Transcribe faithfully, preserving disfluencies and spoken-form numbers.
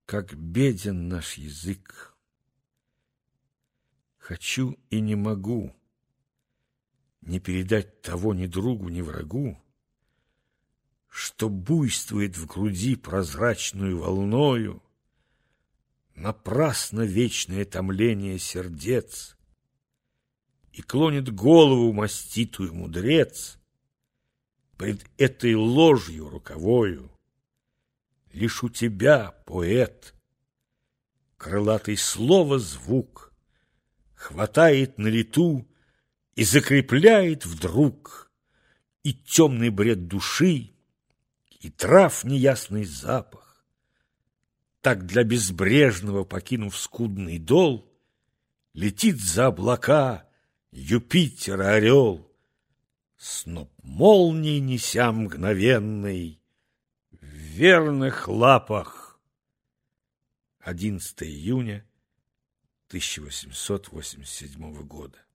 Как беден наш язык. Хочу и не могу не передать того ни другу, ни врагу, что буйствует в груди прозрачную волною, напрасно вечное томление сердец, и клонит голову маститую мудрец пред этой ложью роковою. Лишь у тебя, поэт, крылатый слова звук хватает на лету и закрепляет вдруг и темный бред души, и трав неясный запах. Так для безбрежного, покинув скудный дол, летит за облака Юпитера орел, сноп молний неся мгновенный в верных лапах. одиннадцатое июня тысяча восемьсот восемьдесят седьмого года.